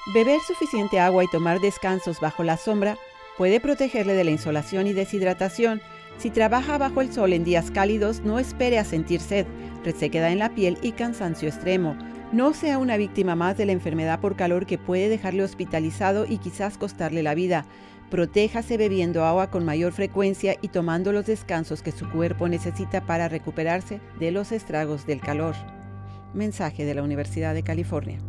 Beber suficiente agua y tomar descansos bajo la sombra puede protegerle de la insolación y deshidratación. Si trabaja bajo el sol en días cálidos, no espere a sentir sed, resequedad en la piel y cansancio extremo. No sea una víctima más de la enfermedad por calor que puede dejarle hospitalizado y quizás costarle la vida. Protéjase bebiendo agua con mayor frecuencia y tomando los descansos que su cuerpo necesita para recuperarse de los estragos del calor. Mensaje de la Universidad de California.